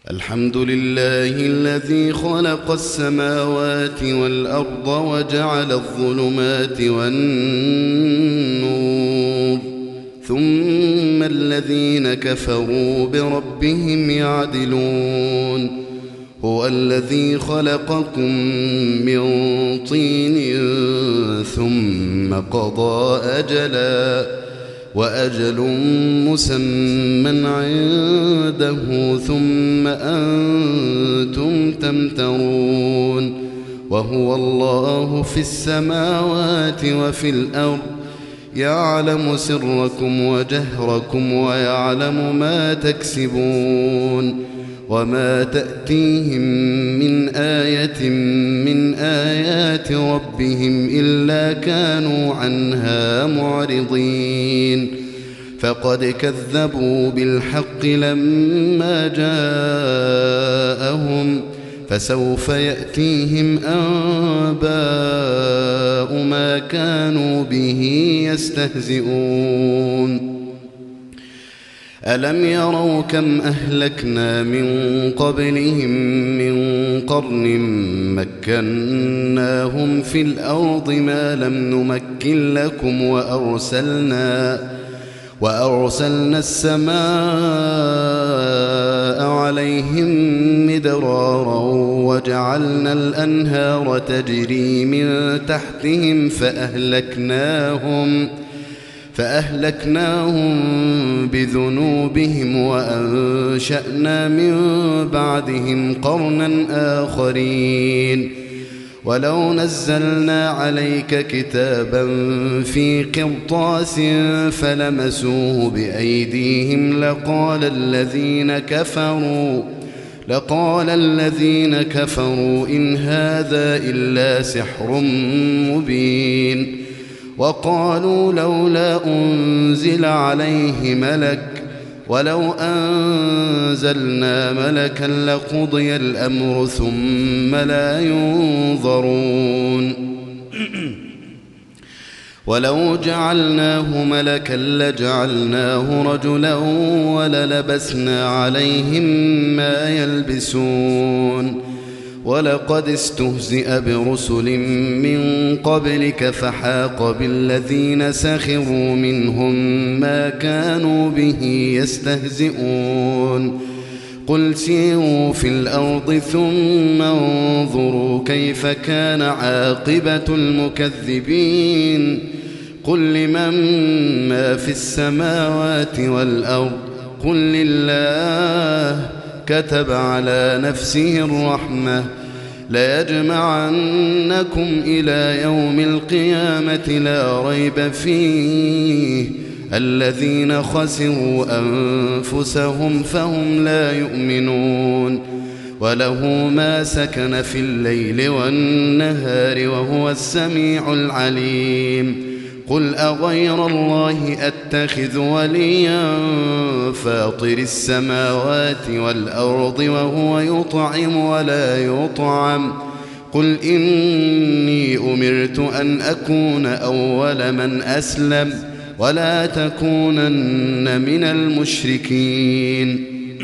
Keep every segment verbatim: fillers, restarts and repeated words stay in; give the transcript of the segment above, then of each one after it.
الحمد لله الذي خلق السماوات والأرض وجعل الظلمات والنور ثم الذين كفروا بربهم يعدلون هو الذي خلقكم من طين ثم قضى أجلا وأجل مسمى عنده ثم أنتم تمترون وهو الله في السماوات وفي الأرض يعلم سركم وجهركم ويعلم ما تكسبون وما تأتيهم من آية من آيات ربهم إلا كانوا عنها معرضين فقد كذبوا بالحق لما جاءهم فسوف يأتيهم أنباء ما كانوا به يستهزئون ألم يروا كم أهلكنا من قبلهم من قرن مكناهم في الأرض ما لم نمكن لكم وأرسلنا وأرسلنا السماء عليهم مدرارا وجعلنا الأنهار تجري من تحتهم فأهلكناهم فأهلكناهم بذنوبهم وأنشأنا من بعدهم قرنا آخرين ولو نزلنا عليك كتابا في قرطاس فلمسوه بأيديهم لقال الذين كفروا لقال الذين كفروا إن هذا إلا سحر مبين وقالوا لولا أنزل عليه ملك ولو أنزلنا ملكا لقضي الأمر ثم لا ينظرون ولو جعلناه ملكا لجعلناه رجلا وللبسنا عليهم ما يلبسون ولقد استهزئ برسل من قبلك فحاق بالذين سخروا منهم ما كانوا به يستهزئون قل سيروا في الأرض ثم انظروا كيف كان عاقبة المكذبين قل لمن ما في السماوات والأرض قل لله كتب على نفسه الرحمة ليجمعنكم إلى يوم القيامة لا ريب فيه الذين خسروا أنفسهم فهم لا يؤمنون وله ما سكن في الليل والنهار وهو السميع العليم قل أغير الله أتخذ وليا فاطر السماوات والأرض وهو يطعم ولا يطعم قل إني أمرت أن أكون أول من أسلم ولا تكونن من المشركين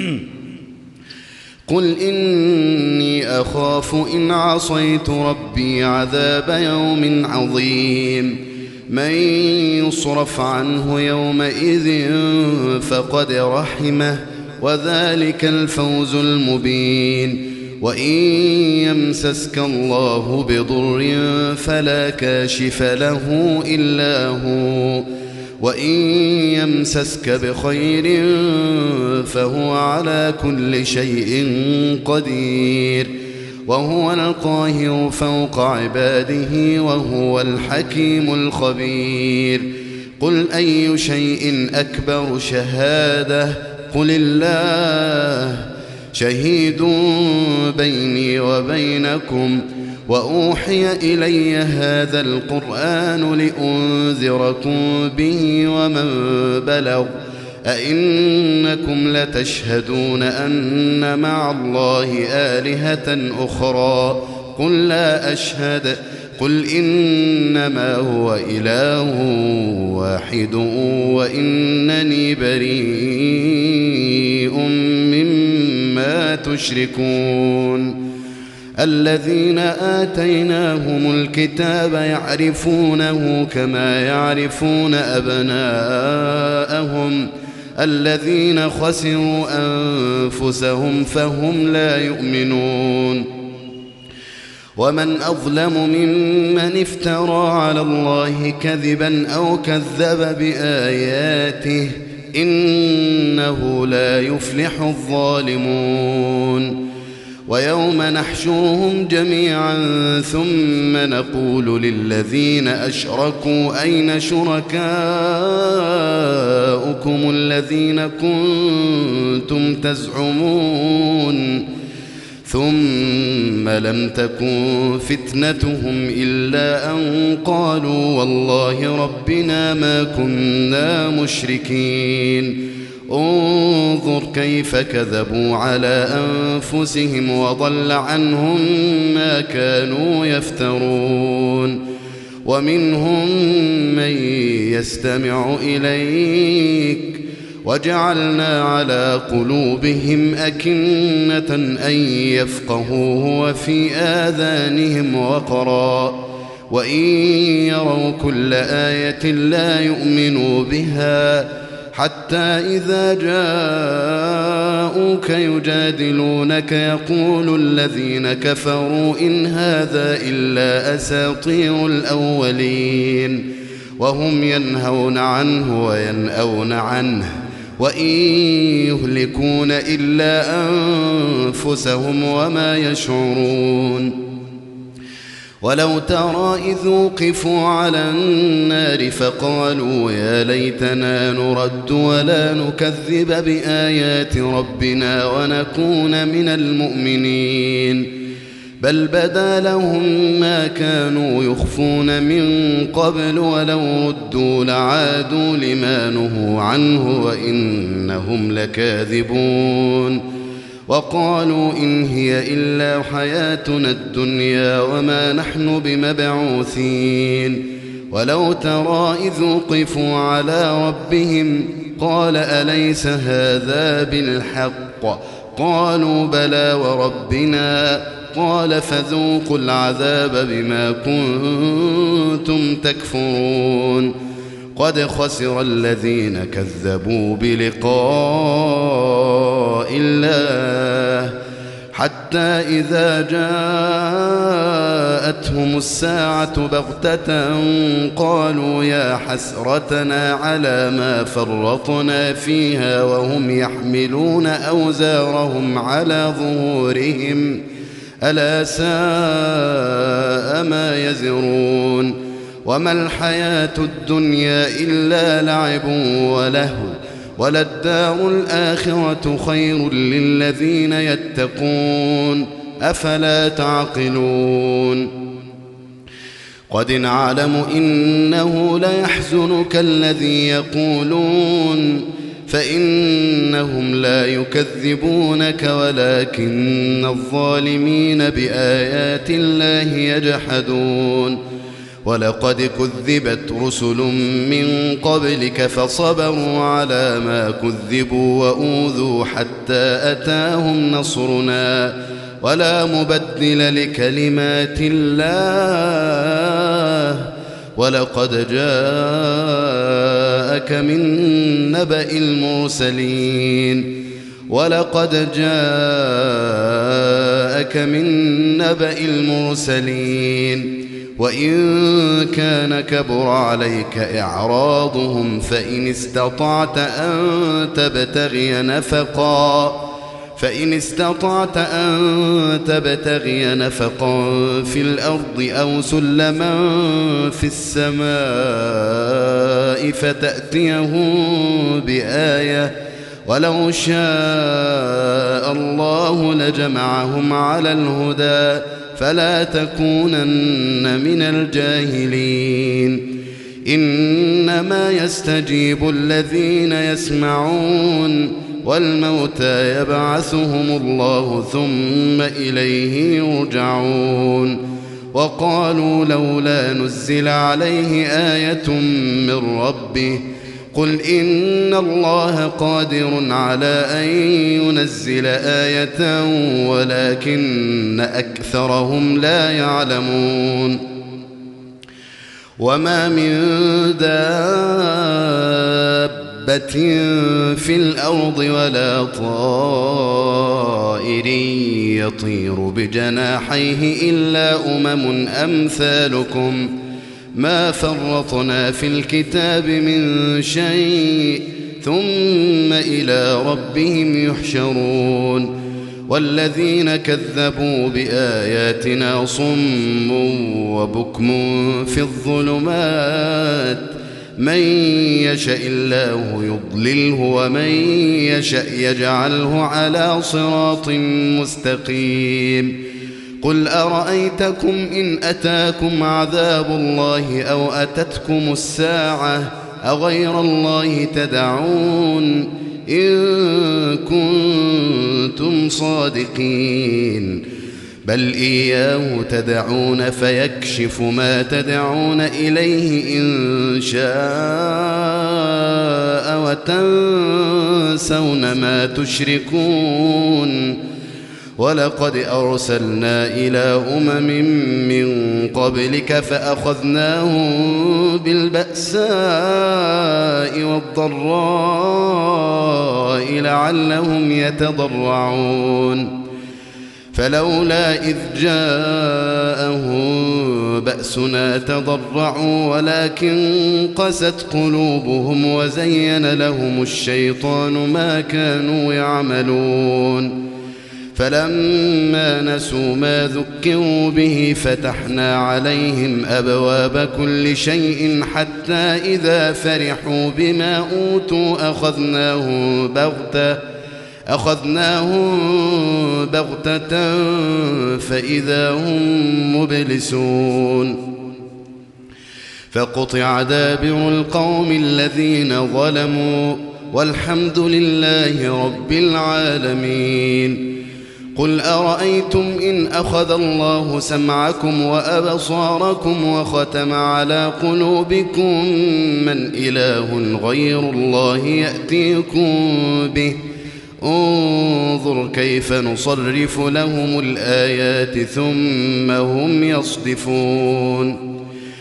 قل إني أخاف إن عصيت ربي عذاب يوم عظيم من يصرف عنه يومئذ فقد رحمه وذلك الفوز المبين وإن يمسسك الله بضر فلا كاشف له إلا هو وإن يمسسك بخير فهو على كل شيء قدير وهو القاهر فوق عباده وهو الحكيم الخبير قل أي شيء أكبر شهادة قل الله شهيد بيني وبينكم وأوحي إلي هذا القرآن لأنذركم به ومن بلغ أئنكم لتشهدون أن مع الله آلهة أخرى قل لا أشهد قل إنما هو إله واحد وإنني بريء مما ما تشركون الذين آتيناهم الكتاب يعرفونه كما يعرفون أبناءهم الذين خسروا أنفسهم فهم لا يؤمنون ومن أظلم ممن افترى على الله كذبا أو كذب بآياته إنه لا يفلح الظالمون ويوم نحشرهم جميعا ثم نقول للذين أشركوا أين شركاؤكم الذين كنتم تزعمون ثم لم تكن فتنتهم إلا أن قالوا والله ربنا ما كنا مشركين انظر كيف كذبوا على أنفسهم وضل عنهم ما كانوا يفترون ومنهم من يستمع إليك وجعلنا على قلوبهم أكنة أن يفقهوه وفي آذانهم وقرا وإن يروا كل آية لا يؤمنوا بها حتى إذا جاءوك يجادلونك يقول الذين كفروا إن هذا إلا أساطير الأولين وهم ينهون عنه وينأون عنه وإن يهلكون إلا أنفسهم وما يشعرون ولو ترى إذ وقفوا على النار فقالوا يا ليتنا نرد ولا نكذب بآيات ربنا ونكون من المؤمنين بل بدا لهم ما كانوا يخفون من قبل ولو ردوا لعادوا لما نهوا عنه وإنهم لكاذبون وقالوا إن هي إلا حياتنا الدنيا وما نحن بمبعوثين ولو ترى إذ وقفوا على ربهم قال أليس هذا بالحق قالوا بلى وربنا قال فذوقوا العذاب بما كنتم تكفرون قد خسر الذين كذبوا بلقاء الله حتى إذا جاءتهم الساعة بغتة قالوا يا حسرتنا على ما فرطنا فيها وهم يحملون أوزارهم على ظهورهم ألا ساء ما يزرون وما الحياة الدنيا إلا لعب ولهو وللدار الآخرة خير للذين يتقون أفلا تعقلون قد نعلم إنه ليحزنك الذي يقولون فإنهم لا يكذبونك ولكن الظالمين بآيات الله يجحدون ولقد كذبت رسل من قبلك فصبروا على ما كذبوا وأوذوا حتى أتاهم نصرنا ولا مبدل لكلمات الله ولقد جاءك من نبأ المرسلين ولقد جاءك من نبأ المرسلين وإن كان كبر عليك إعراضهم فإن استطعت أن تبتغي نفقا فإن استطعت أن تبتغي نفقا في الأرض أو سلما في السماء فتأتيهم بآية ولو شاء الله لجمعهم على الهدى فلا تكونن من الجاهلين إنما يستجيب الذين يسمعون والموتى يبعثهم الله ثم إليه يرجعون وقالوا لولا نزل عليه آية من ربه قل إن الله قادر على أن ينزل آية ولكن أكثرهم لا يعلمون وما من دابة في الأرض ولا طائر يطير بجناحيه إلا أمم أمثالكم ما فرطنا في الكتاب من شيء ثم إلى ربهم يحشرون والذين كذبوا بآياتنا صم وبكم في الظلمات من يشاء الله يضلله ومن يشاء يجعله على صراط مستقيم قل أرأيتكم إن أتاكم عذاب الله أو أتتكم الساعة أغير الله تدعون إن كنتم صادقين بل إياه تدعون فيكشف ما تدعون إليه إن شاء وتنسون ما تشركون ولقد أرسلنا إلى أمم من قبلك فأخذناهم بالبأساء والضراء لعلهم يتضرعون فلولا إذ جاءهم بأسنا تضرعوا ولكن قست قلوبهم وزين لهم الشيطان ما كانوا يعملون فلما نسوا ما ذكروا به فتحنا عليهم أبواب كل شيء حتى إذا فرحوا بما أوتوا أخذناهم بغتة أخذناهم بغتة فإذا هم مبلسون فقطع دابر القوم الذين ظلموا والحمد لله رب العالمين قل أرأيتم إن أخذ الله سمعكم وأبصاركم وختم على قلوبكم من إله غير الله يأتيكم به انظر كيف نصرف لهم الآيات ثم هم يصدفون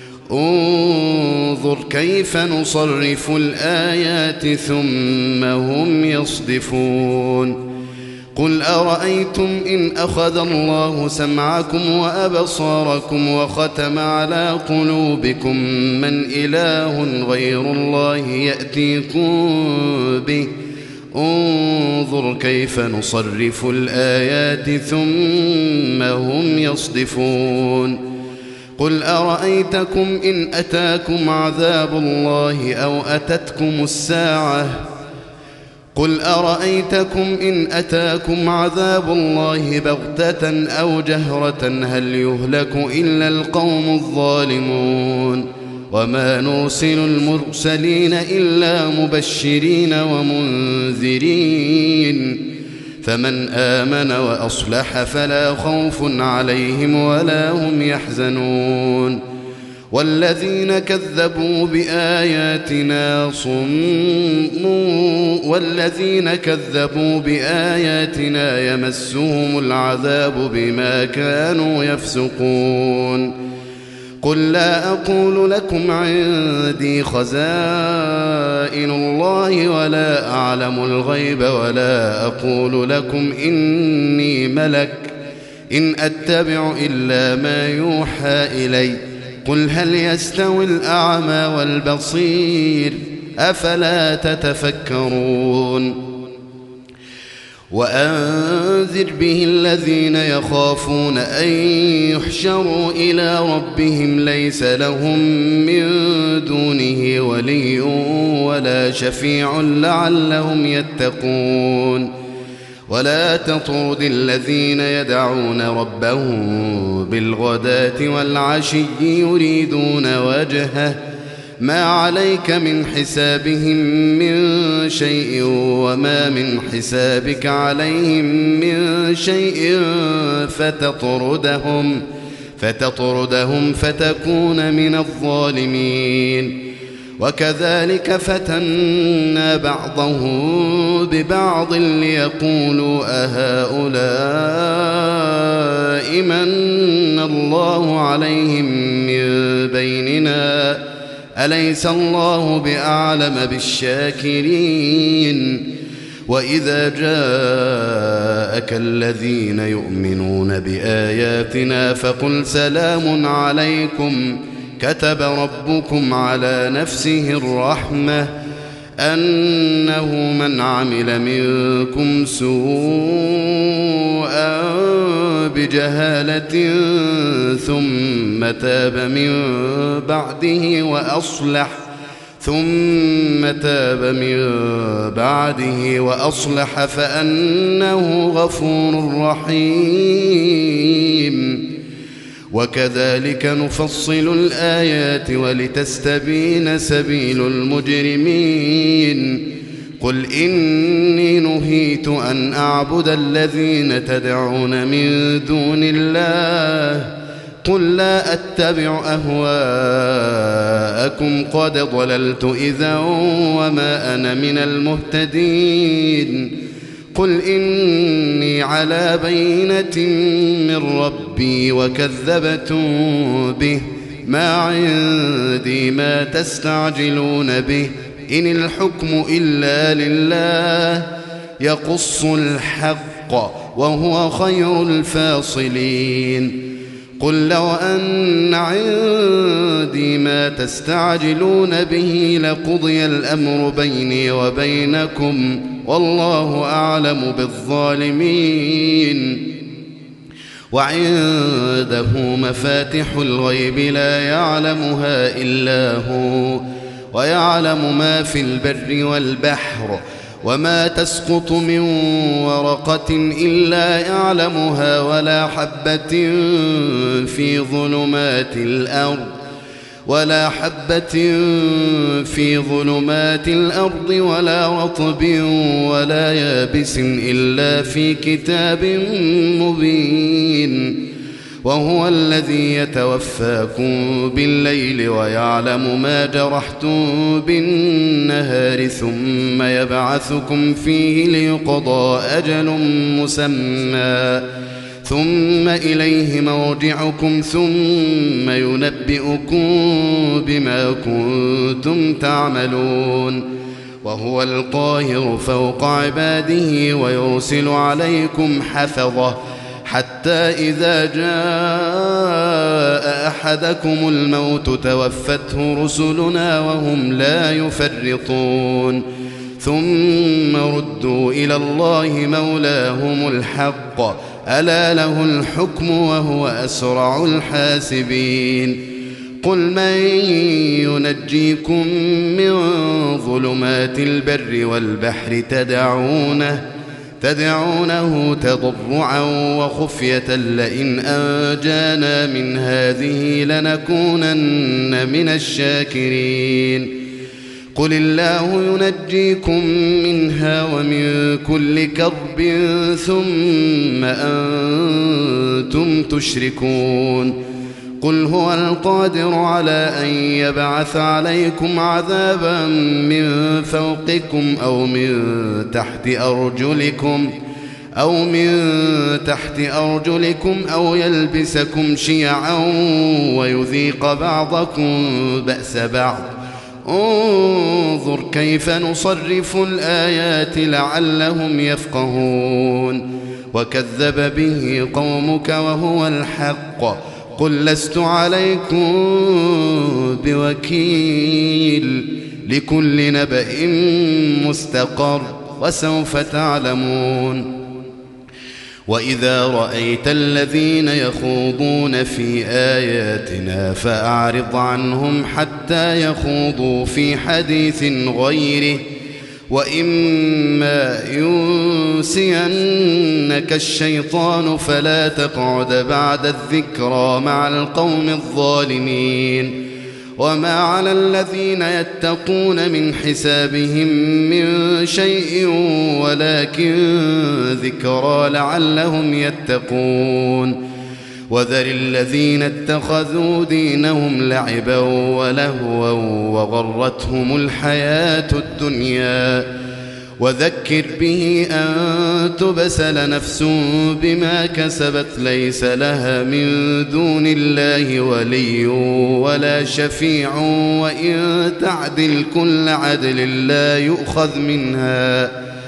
انظر كيف نصرف الآيات ثم هم يصدفون قل أرأيتم إن أخذ الله سمعكم وأبصاركم وختم على قلوبكم من إله غير الله يأتيكم به انظر كيف نصرف الآيات ثم هم يصدفون قل أرأيتكم إن أتاكم عذاب الله أو أتتكم الساعة قل أرأيتكم إن أتاكم عذاب الله بغتة أو جهرة هل يهلك إلا القوم الظالمون وما نرسل المرسلين إلا مبشرين ومنذرين فمن آمن وأصلح فلا خوف عليهم ولا هم يحزنون والذين كذبوا بآياتنا صم والذين كذبوا بآياتنا يمسهم العذاب بما كانوا يفسقون قل لا أقول لكم عندي خزائن الله ولا أعلم الغيب ولا أقول لكم إني ملك إن أتبع إلا ما يوحى إلي قل هل يستوي الأعمى والبصير أفلا تتفكرون وأنذر به الذين يخافون أن يحشروا إلى ربهم ليس لهم من دونه ولي ولا شفيع لعلهم يتقون ولا تطرد الذين يدعون ربهم بالغداة والعشي يريدون وجهه ما عليك من حسابهم من شيء وما من حسابك عليهم من شيء فتطردهم فتطردهم فتكون من الظالمين وكذلك فتنا بعضهم ببعض ليقولوا أهؤلاء من الله عليهم من بيننا أليس الله بأعلم بالشاكرين وإذا جاءك الذين يؤمنون بآياتنا فقل سلام عليكم كتب ربكم على نفسه الرحمة أنه من عمل منكم سوءا بجهالة ثم تاب من بعده وأصلح ثم تاب من بعده وأصلح فأنه غفور رحيم وكذلك نفصل الآيات ولتستبين سبيل المجرمين قل إني نهيت أن أعبد الذين تدعون من دون الله قل لا أتبع أهواءكم قد ضللت إذا وما أنا من المهتدين قل إني على بينة من ربي وكذبتم به ما عندي ما تستعجلون به إن الحكم إلا لله يقص الحق وهو خير الفاصلين قل لو أن عندي ما تستعجلون به لقضي الأمر بيني وبينكم والله أعلم بالظالمين وعنده مفاتح الغيب لا يعلمها إلا هو ويعلم ما في البر والبحر وما تسقط من ورقة إلا يعلمها ولا حبة في ظلمات الأرض ولا حبة في ظلمات الأرض ولا رطب ولا يابس إلا في كتاب مبين وهو الذي يتوفاكم بالليل ويعلم ما جرحتم بالنهار ثم يبعثكم فيه ليقضى أجل مسمى ثم إليه مرجعكم ثم ينبئكم بما كنتم تعملون وهو القاهر فوق عباده ويرسل عليكم حفظة حتى إذا جاء أحدكم الموت توفته رسلنا وهم لا يفرطون ثم ردوا إلى الله مولاهم الحق ألا له الحكم وهو أسرع الحاسبين قل من ينجيكم من ظلمات البر والبحر تدعونه تدعونه تضرعا وخفية لئن أنجانا من هذه لنكونن من الشاكرين قل الله ينجيكم منها ومن كل كرب ثم أنتم تشركون قل هو القادر على أن يبعث عليكم عذابا من فوقكم أو من تحت أرجلكم أو من تحت أرجلكم أو يلبسكم شيعا ويذيق بعضكم بأس بعض انظر كيف نصرف الآيات لعلهم يفقهون وكذب به قومك وهو الحق قل لست عليكم بوكيل لكل نبأ مستقر وسوف تعلمون وإذا رأيت الذين يخوضون في آياتنا فأعرض عنهم حتى يخوضوا في حديث غيره وإما ينسينك الشيطان فلا تقعد بعد الذكرى مع القوم الظالمين وما على الذين يتقون من حسابهم من شيء ولكن ذكرى لعلهم يتقون وذر الذين اتخذوا دينهم لعبا ولهوا وغرتهم الحياة الدنيا وذكر به أن تبسل نفس بما كسبت ليس لها من دون الله ولي ولا شفيع وإن تعدل كل عدل لا يؤخذ منها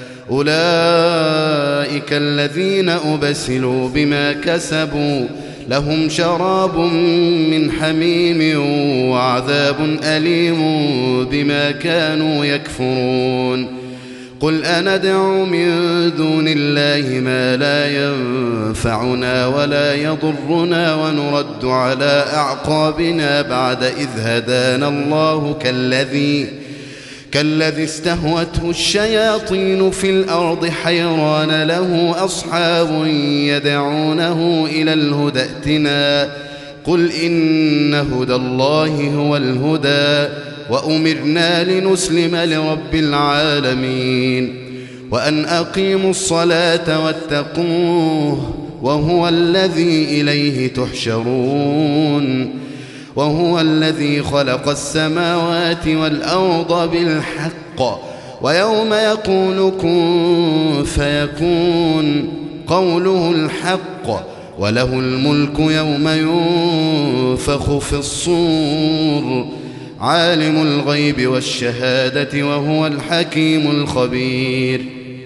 أولئك الذين أبسلوا بما كسبوا لهم شراب من حميم وعذاب أليم بما كانوا يكفرون قل أندعو من دون الله ما لا ينفعنا ولا يضرنا ونرد على أعقابنا بعد إذ هدانا الله كالذي كالذي استهوته الشياطين في الأرض حيران له أصحاب يدعونه إلى الهدى ائتنا قل إن هدى الله هو الهدى وأمرنا لنسلم لرب العالمين وأن أقيموا الصلاة واتقوه وهو الذي إليه تحشرون وهو الذي خلق السماوات والأرض بالحق ويوم يقول كن فيكون قوله الحق وله الملك يوم ينفخ في الصور عالم الغيب والشهادة وهو الحكيم الخبير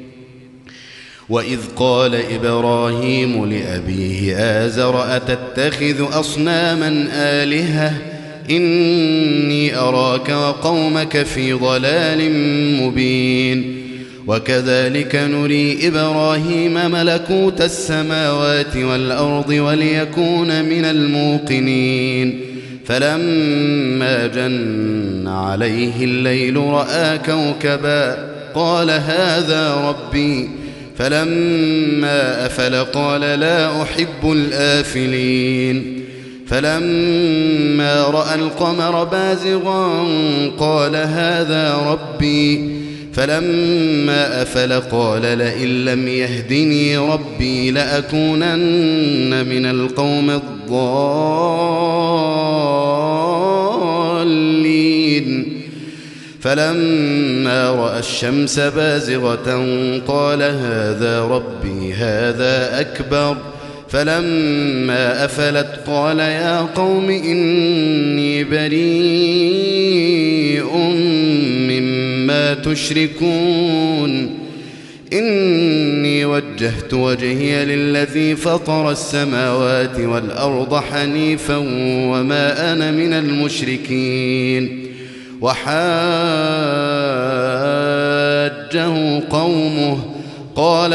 وإذ قال إبراهيم لأبيه آزر أتتخذ أصناما آلهة إني أراك وقومك في ضلال مبين وكذلك نري إبراهيم ملكوت السماوات والأرض وليكون من الموقنين فلما جن عليه الليل رأى كوكبا قال هذا ربي فلما أفل قال لا أحب الآفلين فلما رأى القمر بازغا قال هذا ربي فلما أفل قال لئن لم يهدني ربي لأكونن من القوم الضالين فلما رأى الشمس بازغة قال هذا ربي هذا أكبر فلما أفلت قال يا قوم إني بريء مما تشركون إني وجهت وجهي للذي فطر السماوات والأرض حنيفا وما أنا من المشركين وحاجه قومه قال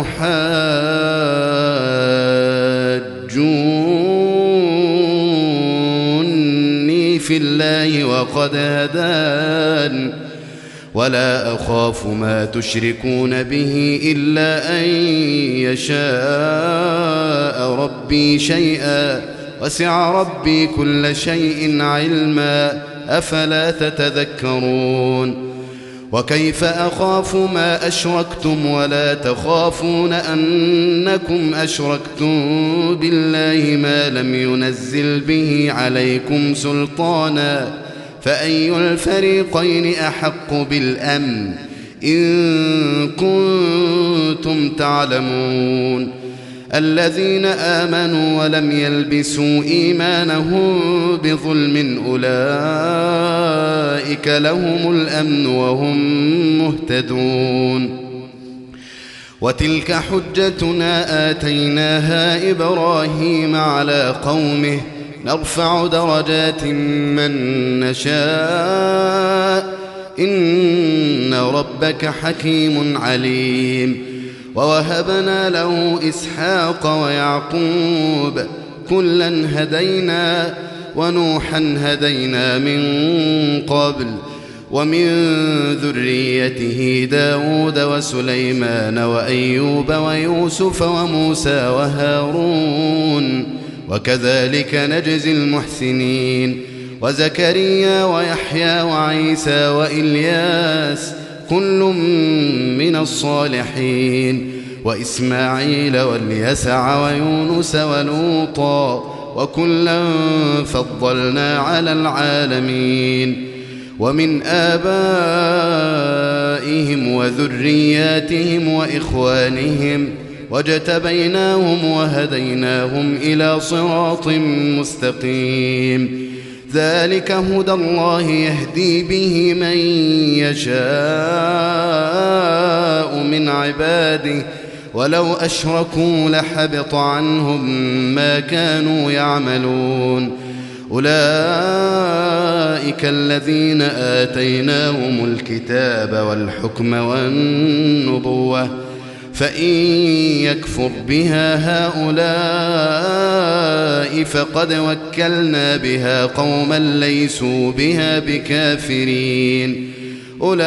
أتحاجوني في الله وقد هدان ولا أخاف ما تشركون به إلا أن يشاء ربي شيئا وسع ربي كل شيء علما أفلا تتذكرون وكيف أخاف ما أشركتم ولا تخافون أنكم أشركتم بالله ما لم ينزل به عليكم سلطانا فأي الفريقين أحق بالأمن إن كنتم تعلمون الذين آمنوا ولم يلبسوا إيمانهم بظلم أولئك لهم الأمن وهم مهتدون وتلك حجتنا آتيناها إبراهيم على قومه نرفع درجات من نشاء إن ربك حكيم عليم ووهبنا له إسحاق ويعقوب كلا هدينا ونوحا هدينا من قبل ومن ذريته داود وسليمان وأيوب ويوسف وموسى وهارون وكذلك نجزي المحسنين وزكريا ويحيى وعيسى وإلياس كل من الصالحين وإسماعيل واليسع ويونس ولوطا وكلا فضلنا على العالمين ومن آبائهم وذرياتهم وإخوانهم واجتبيناهم وهديناهم إلى صراط مستقيم ذلك هدى الله يهدي به من يشاء من عباده ولو أشركوا لحبط عنهم ما كانوا يعملون أولئك الذين آتيناهم الكتاب والحكم والنبوة فإن يكفر بها هؤلاء فقد وكلنا بها قوما ليسوا بها بكافرين أولئك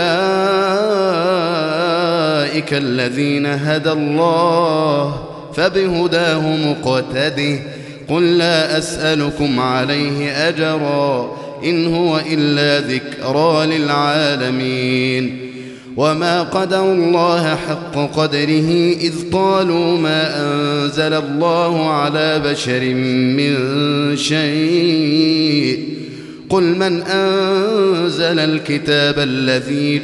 الذين هدى الله فبهداه مقتده قل لا أسألكم عليه أجرا إن هو إلا ذكرى للعالمين وما قدروا الله حق قدره إذ قالوا ما أنزل الله على بشر من شيء قل من أنزل الكتاب الذي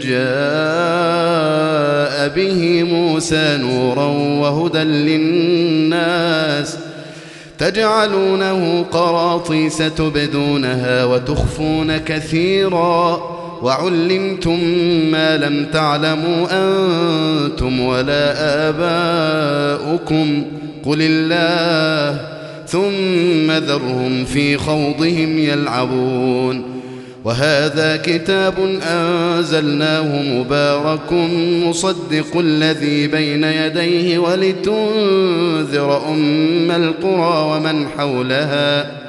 جاء به موسى نورا وهدى للناس تجعلونه قراطيس تبدونها وتخفون كثيرا وعلمتم ما لم تعلموا أنتم ولا آباؤكم قل الله ثم ذرهم في خوضهم يلعبون وهذا كتاب أنزلناه مبارك مصدق الذي بين يديه ولتنذر أم القرى ومن حولها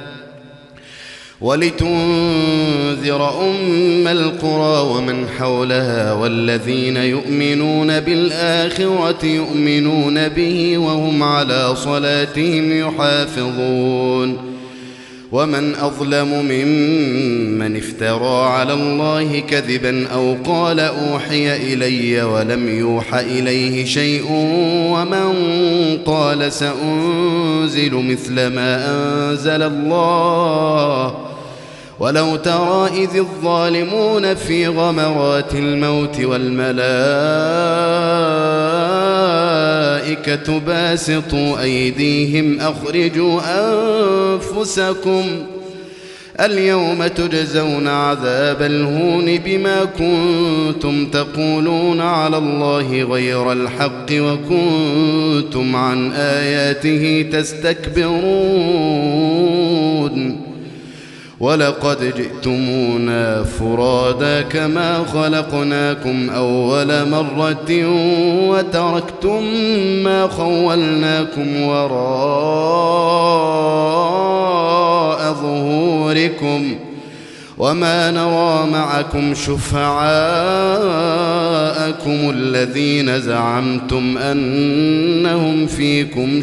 ولتنذر أم القرى ومن حولها والذين يؤمنون بالآخرة يؤمنون به وهم على صلاتهم يحافظون ومن أظلم ممن افترى على الله كذبا أو قال أوحي إلي ولم يوح إليه شيء ومن قال سأنزل مثل ما أنزل الله ولو ترى إذ الظالمون في غمرات الموت والملائكة باسطوا أيديهم أخرجوا أنفسكم اليوم تجزون عذاب الهون بما كنتم تقولون على الله غير الحق وكنتم عن آياته تستكبرون ولقد جئتمونا فرادا كما خلقناكم أول مرة وتركتم ما خولناكم وراء ظهوركم وما نرى معكم شفعاءكم الذين زعمتم أنهم فيكم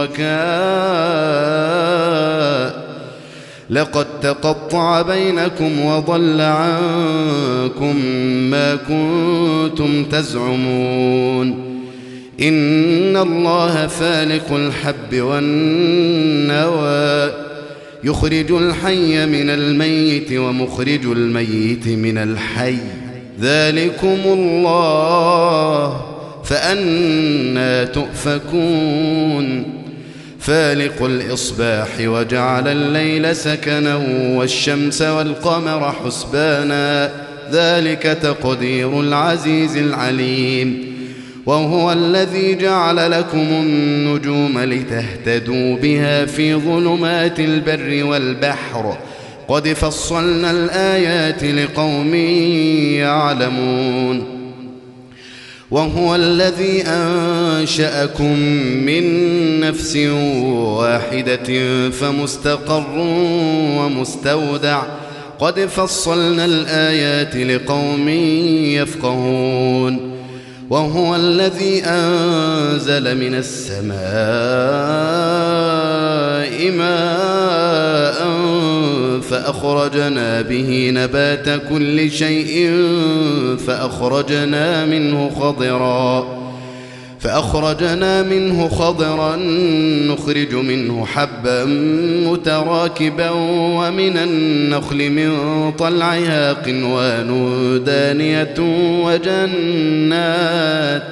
شركاء لقد تقطع بينكم وضل عنكم ما كنتم تزعمون إن الله فالق الحب والنوى يخرج الحي من الميت ومخرج الميت من الحي ذلكم الله فأنى تؤفكون فالق الإصباح وجعل الليل سكنا والشمس والقمر حسبانا ذلك تقدير العزيز العليم وهو الذي جعل لكم النجوم لتهتدوا بها في ظلمات البر والبحر قد فصلنا الآيات لقوم يعلمون وهو الذي أنشأكم من نفس واحدة فمستقر ومستودع قد فصلنا الآيات لقوم يفقهون وهو الذي أنزل من السماء ماء فأخرجنا به نبات كل شيء فأخرجنا منه خضرا فأخرجنا منه خضرا نخرج منه حبا متراكبا ومن النخل من طلعها قنوان دانية وجنات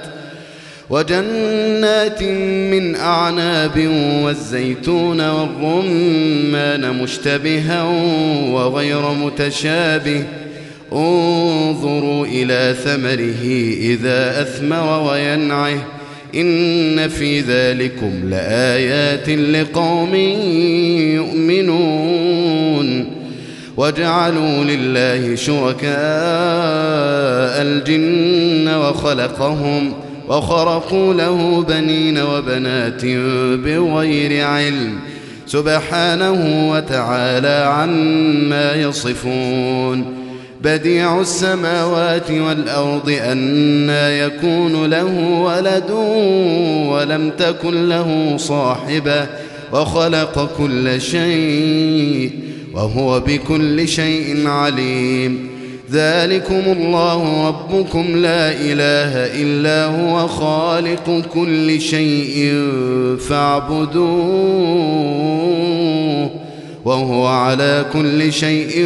وجنات من أعناب والزيتون والرمان مشتبها وغير متشابه انظروا إلى ثمره إذا أثمر وينعه إن في ذلكم لآيات لقوم يؤمنون وجعلوا لله شركاء الجن وخلقهم وخرقوا له بنين وبنات بغير علم سبحانه وتعالى عما يصفون بديع السماوات والأرض أنى يكون له ولد ولم تكن له صاحبة وخلق كل شيء وهو بكل شيء عليم ذلكم الله ربكم لا إله إلا هو خالق كل شيء فاعبدوه وهو على كل شيء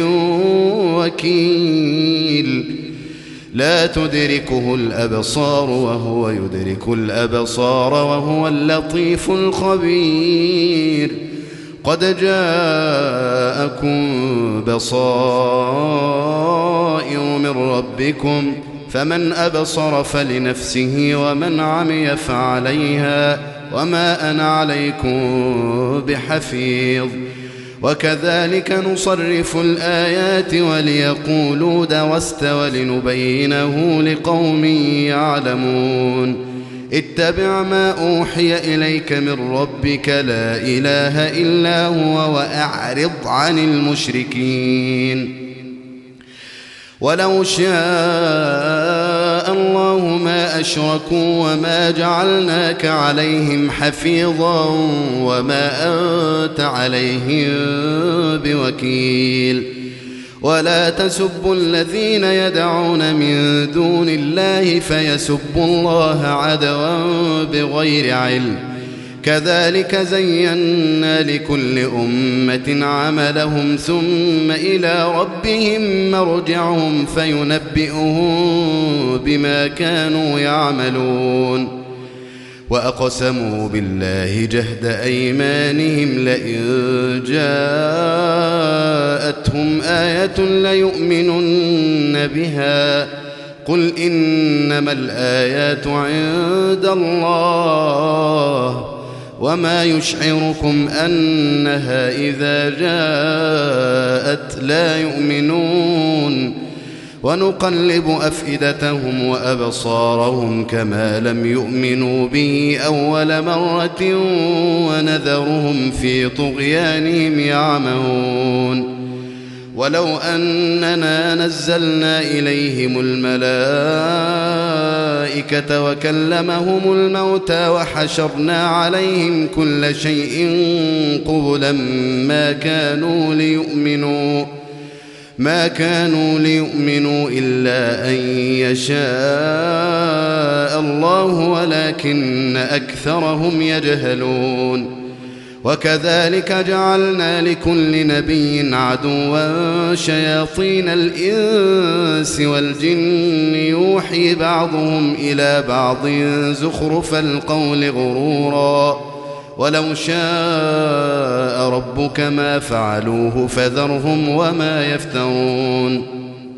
وكيل لا تدركه الأبصار وهو يدرك الأبصار وهو اللطيف الخبير قد جاءكم بصائر من ربكم فمن أبصر فلنفسه ومن عمي فعليها وما أنا عليكم بحفيظ وكذلك نصرف الآيات وليقولوا درست ولنبينه لقوم يعلمون اتبع ما أوحي إليك من ربك لا إله إلا هو وأعرض عن المشركين ولو شاء الله ما أشركوا وما جعلناك عليهم حفيظا وما أنت عليهم بوكيل ولا تسبوا الذين يدعون من دون الله فيسبوا الله عدوا بغير علم كذلك زينا لكل أمة عملهم ثم إلى ربهم مرجعهم فينبئهم بما كانوا يعملون وأقسموا بالله جهد أيمانهم لئن جاءتهم آية ليؤمنن بها قل إنما الآيات عند الله وما يشعركم أنها إذا جاءت لا يؤمنون ونقلب أفئدتهم وأبصارهم كما لم يؤمنوا به أول مرة ونذرهم في طغيانهم يعمهون ولو أننا نزلنا إليهم الملائكة وكلمهم الموتى وحشرنا عليهم كل شيء قبلا ما كانوا ليؤمنوا ما كانوا ليؤمنوا إلا أن يشاء الله ولكن أكثرهم يجهلون وكذلك جعلنا لكل نبي عدوا شياطين الإنس والجن يوحي بعضهم إلى بعض زخرف القول غرورا ولو شاء ربك ما فعلوه فذرهم وما يفترون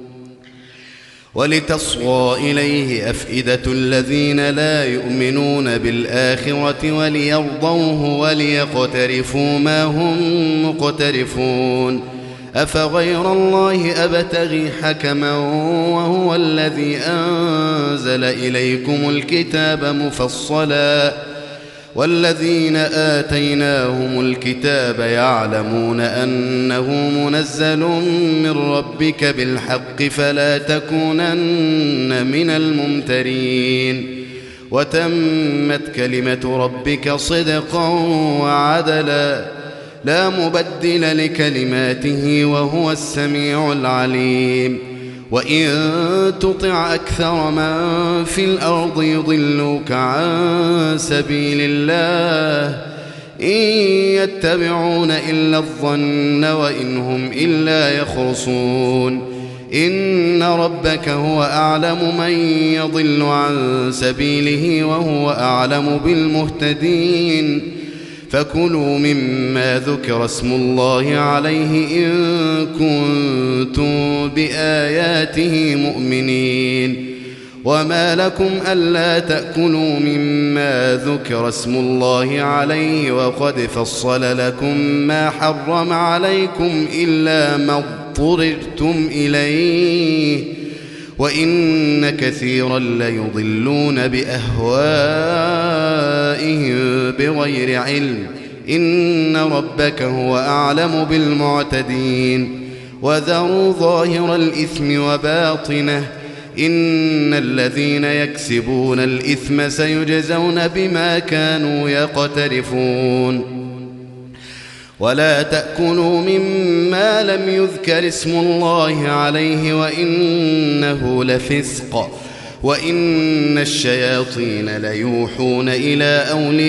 ولتصغى إليه أفئدة الذين لا يؤمنون بالآخرة وليرضوه وليقترفوا ما هم مقترفون أفغير الله أبتغي حكما وهو الذي أنزل إليكم الكتاب مفصلا والذين آتيناهم الكتاب يعلمون أنه منزل من ربك بالحق فلا تكونن من الممترين وتمت كلمة ربك صدقا وعدلا لا مبدل لكلماته وهو السميع العليم وإن تطع أكثر من في الأرض يضلوك عن سبيل الله إن يتبعون إلا الظن وإن هم إلا يخرصون إن ربك هو أعلم من يضل عن سبيله وهو أعلم بالمهتدين فكلوا مما ذكر اسم الله عليه إن كنتم بآياته مؤمنين وما لكم ألا تأكلوا مما ذكر اسم الله عليه وقد فصل لكم ما حرم عليكم إلا ما اضطررتم إليه وإن كثيرا ليضلون بأهوائهم بغير علم إن ربك هو أعلم بالمعتدين وذروا ظاهر الإثم وباطنه إن الذين يكسبون الإثم سيجزون بما كانوا يقترفون ولا تأكلوا مما لم يذكر اسم الله عليه وإنه لفسق وإن الشياطين ليوحون إلى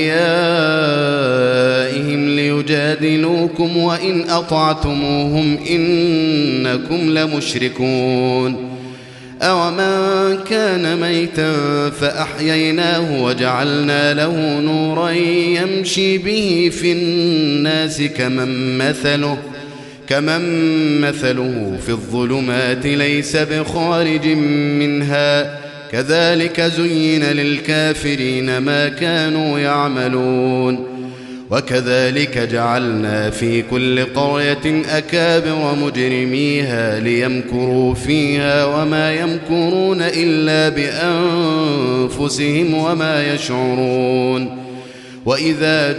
أوليائهم ليجادلوكم وإن أطعتموهم إنكم لمشركون أومن كان ميتا فأحييناه وجعلنا له نورا يمشي به في الناس كمن مثله كمن مثله في الظلمات ليس بخارج منها كذلك زين للكافرين ما كانوا يعملون وكذلك جعلنا في كل قرية أكابر مجرميها ليمكروا فيها وما يمكرون إلا بأنفسهم وما يشعرون وإذا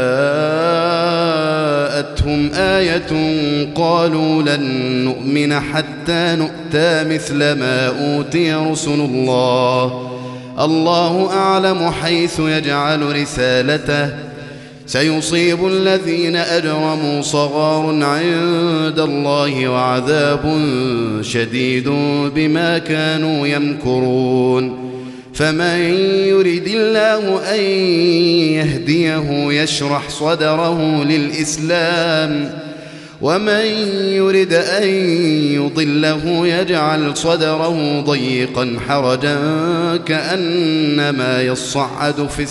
جاءتهم آية قالوا لن نؤمن حتى نؤتى مثل ما أوتي رسل الله الله أعلم حيث يجعل رسالته سيصيب الذين أجرموا صغار عند الله وعذاب شديد بما كانوا يمكرون فمن يرد الله أن يهديه يشرح صدره للإسلام ومن يرد أن يضله يجعل صدره ضيقا حرجا كأنما يصعد في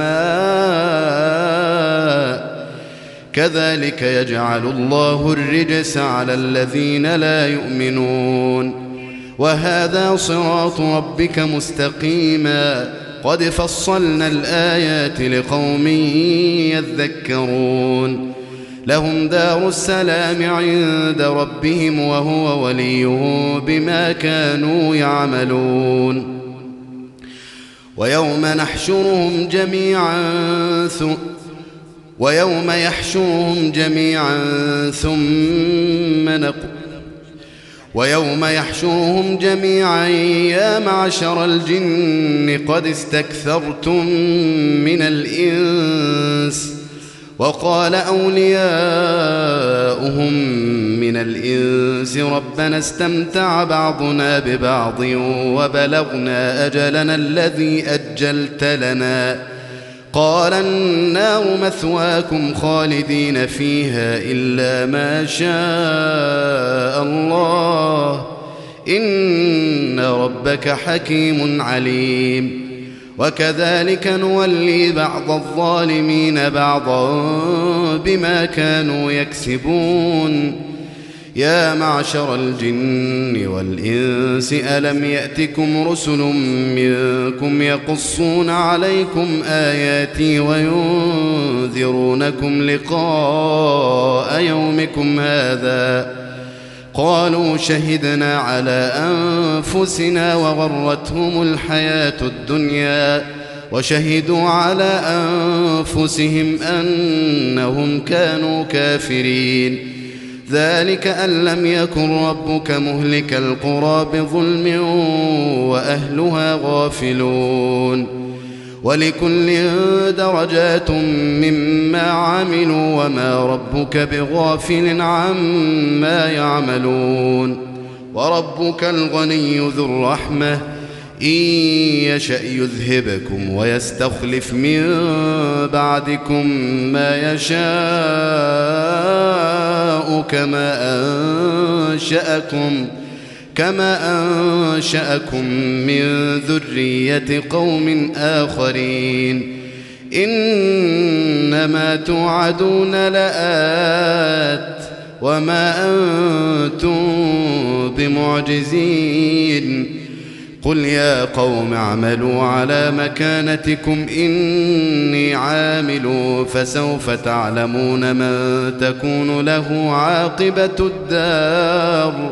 السماء كذلك يجعل الله الرجس على الذين لا يؤمنون وهذا صراط ربك مستقيما قد فصلنا الآيات لقوم يذكرون لهم دار السلام عند ربهم وهو وليهم بما كانوا يعملون ويوم نحشرهم جميعا ثم ويوم يحشرهم جميعا ثم نقول ويوم يحشرهم جميعا يا معشر الجن قد استكثرتم من الإنس وقال أولياؤهم من الإنس ربنا استمتع بعضنا ببعض وبلغنا أجلنا الذي أجلت لنا قال النار مثواكم خالدين فيها إلا ما شاء الله إن ربك حكيم عليم وكذلك نولي بعض الظالمين بعضا بما كانوا يكسبون يا معشر الجن والإنس ألم يأتكم رسل منكم يقصون عليكم آياتي وينذرونكم لقاء يومكم هذا قالوا شهدنا على أنفسنا وغرتهم الحياة الدنيا وشهدوا على أنفسهم أنهم كانوا كافرين ذلك أن لم يكن ربك مهلك القرى بظلم وأهلها غافلون ولكل درجات مما عملوا وما ربك بغافل عما يعملون وربك الغني ذو الرحمة إن يشأ يذهبكم ويستخلف من بعدكم ما يشاء كما أنشأكم كما أنشأكم من ذرية قوم آخرين إنما توعدون لآت وما أنتم بمعجزين قل يا قوم اعملوا على مكانتكم إني عامل فسوف تعلمون من تكون له عاقبة الدار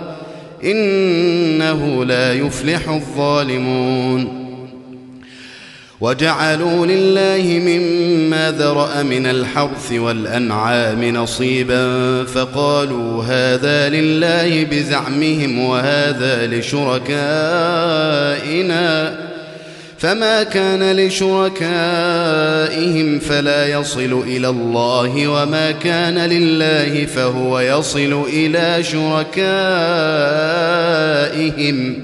إنه لا يفلح الظالمون وجعلوا لله مما ذرأ من الحرث والأنعام نصيبا فقالوا هذا لله بزعمهم وهذا لشركائنا فما كان لشركائهم فلا يصل إلى الله وما كان لله فهو يصل إلى شركائهم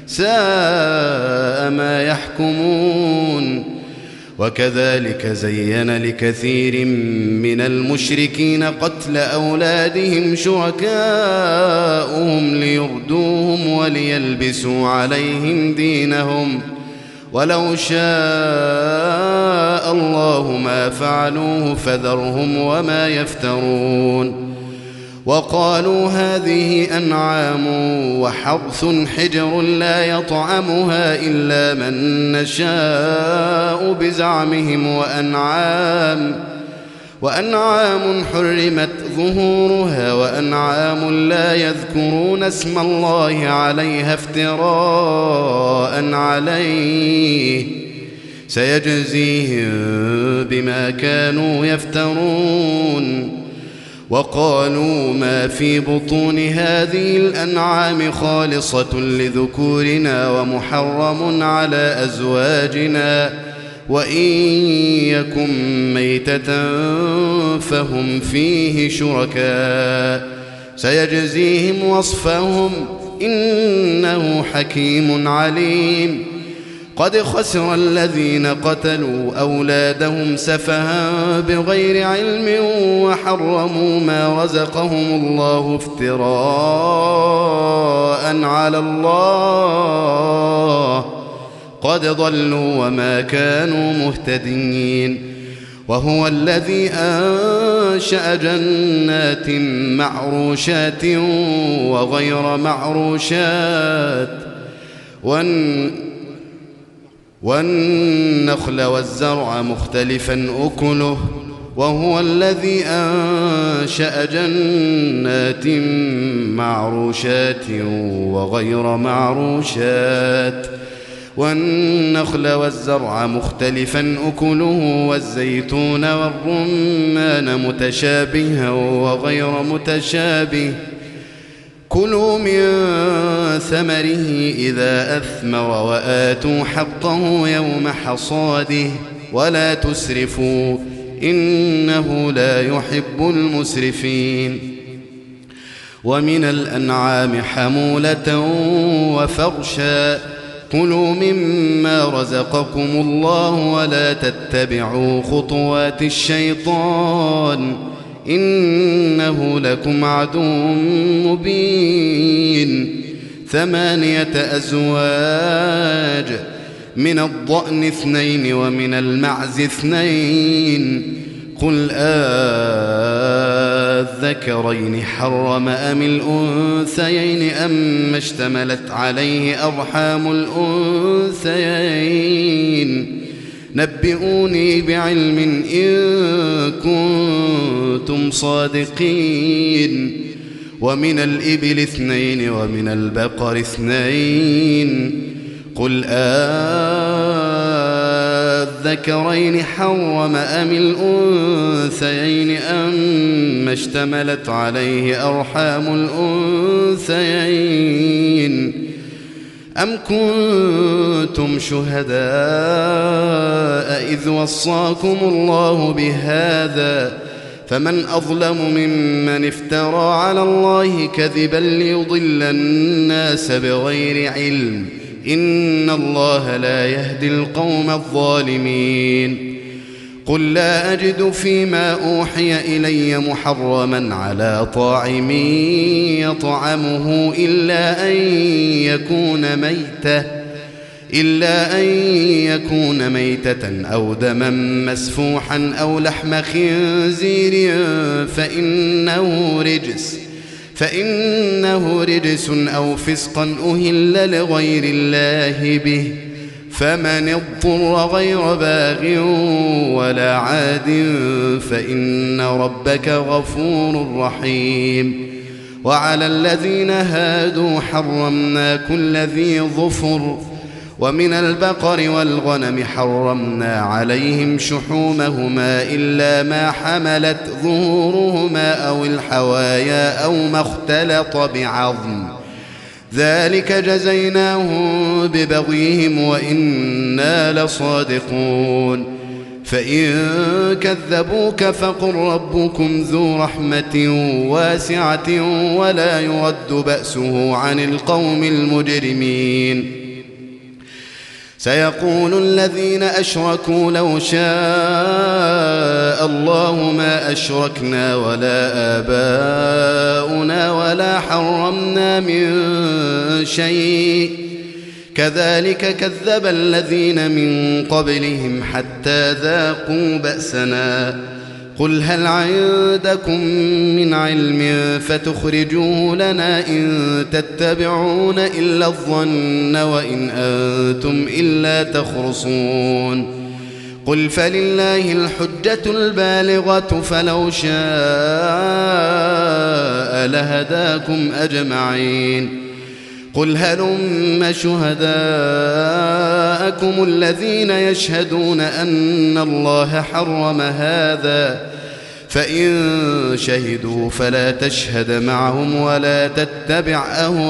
ساء ما يحكمون وكذلك زين لكثير من المشركين قتل أولادهم شركاؤهم ليردوهم وليلبسوا عليهم دينهم ولو شاء الله ما فعلوه فذرهم وما يفترون وقالوا هذه أنعام وحرث حجر لا يطعمها إلا من نشاء بزعمهم وأنعام وأنعام حرمت ظهورها وأنعام لا يذكرون اسم الله عليها افتراء عليه سيجزيهم بما كانوا يفترون وقالوا ما في بطون هذه الأنعام خالصة لذكورنا ومحرم على أزواجنا وإن يكن ميتة فهم فيه شركاء سيجزيهم وصفهم إنه حكيم عليم قد خسر الذين قتلوا أولادهم سفها بغير علم وحرموا ما رزقهم الله افتراء على الله قد ضلوا وما كانوا مهتدين وهو الذي أنشأ جنات معروشات وغير معروشات وان والنخل والزرع مختلفا أكله وهو الذي أنشأ جنات معروشات وغير معروشات والنخل والزرع مختلفا أكله والزيتون والرمان متشابها وغير متشابه كلوا من ثمره إذا أثمر وآتوا حقه يوم حصاده ولا تسرفوا إنه لا يحب المسرفين ومن الأنعام حمولة وفرشا كلوا مما رزقكم الله ولا تتبعوا خطوات الشيطان إنه لكم عدو مبين ثمانية أزواج من الضأن اثنين ومن المعز اثنين قل آذكرين حرم أم الأنثيين أم اشتملت عليه أرحام الأنثيين نبئوني بعلم إن كنتم صادقين ومن الإبل اثنين ومن البقر اثنين قل آذكرين حرم أم الأنثيين أم اشتملت عليه أرحام الأنثيين أم كنتم شهداء إذ وصاكم الله بهذا فمن أظلم ممن افترى على الله كذبا ليضل الناس بغير علم، إن الله لا يهدي القوم الظالمين. قل لا أجد فيما أوحي إلي محرما على طاعم يطعمه إلا أن يكون ميتة إلا أن يكون ميتة أو دما مسفوحا أو لحم خنزير فإنه رجس فإنه رجس أو فسقا أهل لغير الله به، فمن اضطر غير باغ ولا عاد فإن ربك غفور رحيم. وعلى الذين هادوا حرمنا كل ذي ظفر، ومن البقر والغنم حرمنا عليهم شحومهما إلا ما حملت ظهورهما أو الحوايا أو ما اختلط بعظم، ذلك جزيناهم ببغيهم وإنا لصادقون. فإن كذبوك فقل ربكم ذو رحمة واسعة ولا يرد بأسه عن القوم المجرمين. سيقول الذين أشركوا لو شاء الله ما أشركنا ولا آباؤنا ولا حرمنا من شيء، كذلك كذب الذين من قبلهم حتى ذاقوا بأسنا. قل هل عندكم من علم فتخرجوه لنا إن تتبعون إلا الظن وإن أنتم إلا تخرصون. قل فلله الحجة البالغة فلو شاء لهداكم أجمعين. قل هلم شهداءكم الذين يشهدون أن الله حرم هذا، فإن شهدوا فلا تشهد معهم ولا تتبع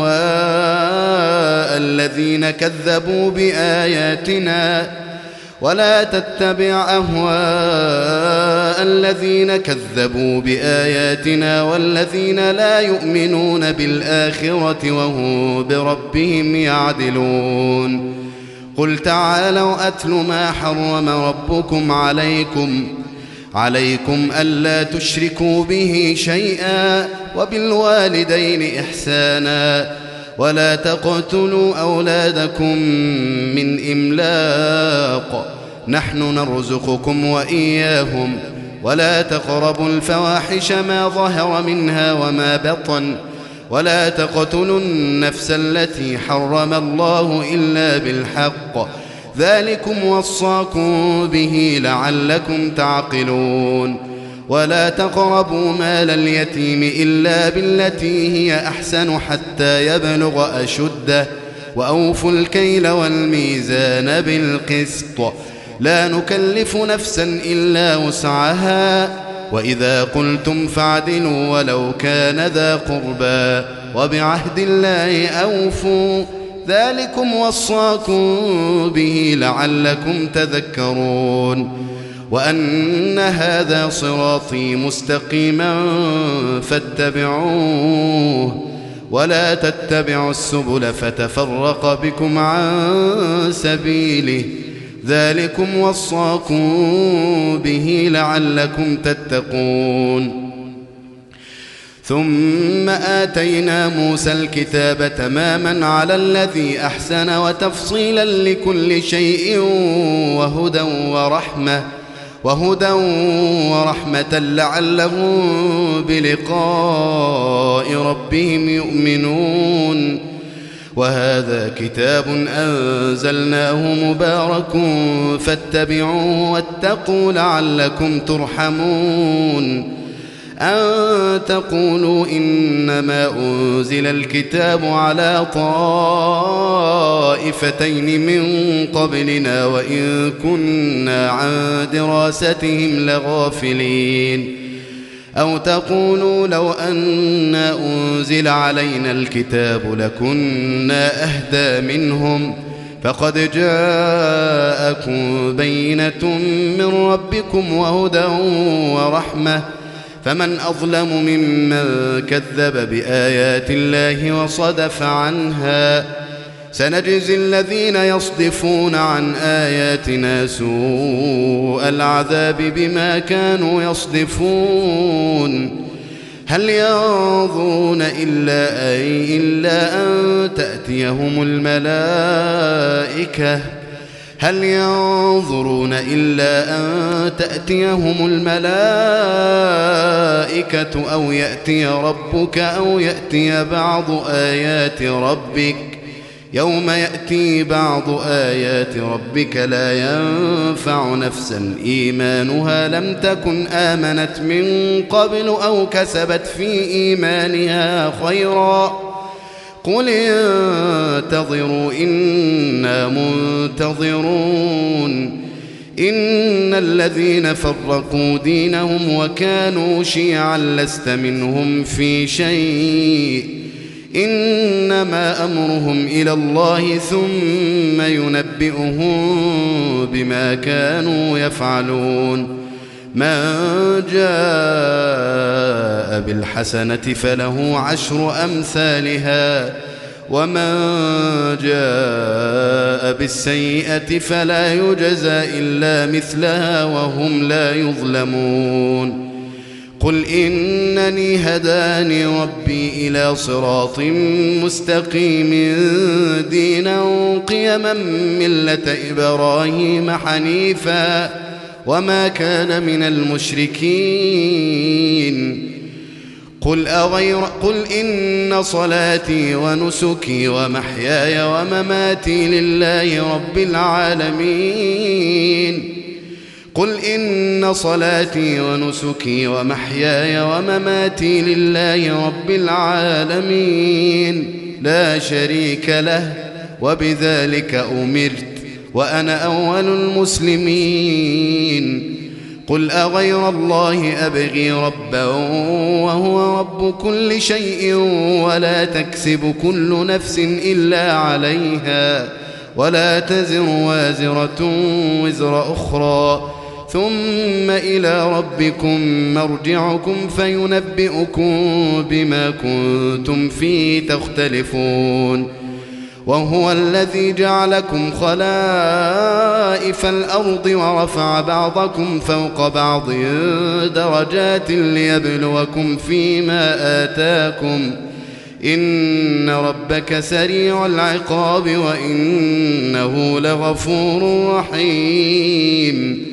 أهواء الذين كذبوا بآياتنا ولا تتبع أهواء الذين كذبوا بآياتنا والذين لا يؤمنون بالآخرة وهم بربهم يعدلون. قل تعالوا أتل ما حرم ربكم عليكم عليكم ألا تشركوا به شيئا وبالوالدين إحسانا ولا تقتلوا أولادكم من إملاق، نحن نرزقكم وإياهم، ولا تقربوا الفواحش ما ظهر منها وما بطن، ولا تقتلوا النفس التي حرم الله إلا بالحق، ذلكم وصاكم به لعلكم تعقلون. ولا تقربوا مال اليتيم إلا بالتي هي أحسن حتى يبلغ أشده، وأوفوا الكيل والميزان بالقسط، لا نكلف نفسا إلا وسعها، وإذا قلتم فاعدلوا ولو كان ذا قربى، وبعهد الله أوفوا، ذلكم وصاكم به لعلكم تذكرون. وأن هذا صراطي مستقيما فاتبعوه ولا تتبعوا السبل فتفرق بكم عن سبيله، ذلكم وصاكم به لعلكم تتقون. ثم آتينا موسى الكتاب تماما على الذي أحسن وتفصيلا لكل شيء وهدى ورحمة وهدى ورحمة لعلهم بلقاء ربهم يؤمنون. وهذا كتاب أنزلناه مبارك فاتبعوه واتقوا لعلكم ترحمون. أن تقولوا إنما أنزل الكتاب على طائفتين من قبلنا وإن كنا عن دراستهم لغافلين. أو تقولوا لو أنا أنزل علينا الكتاب لكنا أهدى منهم، فقد جاءكم بينة من ربكم وهدى ورحمة، فمن أظلم ممن كذب بآيات الله وصدف عنها سنجزي الذين يصدفون عن آياتنا سوء العذاب بما كانوا يصدفون هل ينظرون إلا أن, إلا أن تأتيهم الملائكة هل ينظرون إلا أن تأتيهم الملائكة أو يأتي ربك أو يأتي بعض آيات ربك يوم يأتي بعض آيات ربك لا ينفع نفسا إيمانها لم تكن آمنت من قبل أو كسبت في إيمانها خيرا قل انتظروا إنا منتظرون إن الذين فرقوا دينهم وكانوا شيعا لست منهم في شيء إنما أمرهم إلى الله ثم ينبئهم بما كانوا يفعلون من جاء بالحسنة فله عشر أمثالها ومن جاء بالسيئة فلا يجزى إلا مثلها وهم لا يظلمون قل إنني هداني ربي إلى صراط مستقيم دينا قيما ملة إبراهيم حنيفا وما كان من المشركين قل أغير قل إن صلاتي ونسكي ومحياي ومماتي لله رب العالمين قل إن صلاتي ونسكي ومحياي ومماتي لله رب العالمين لا شريك له وبذلك أمرت وأنا أول المسلمين قل أغير الله أبغي ربا وهو رب كل شيء ولا تكسب كل نفس إلا عليها ولا تزر وازرة وزر أخرى ثم إلى ربكم مرجعكم فينبئكم بما كنتم فيه تختلفون وهو الذي جعلكم خلائف الأرض ورفع بعضكم فوق بعض درجات ليبلوكم فيما آتاكم إن ربك سريع العقاب وإنه لغفور رحيم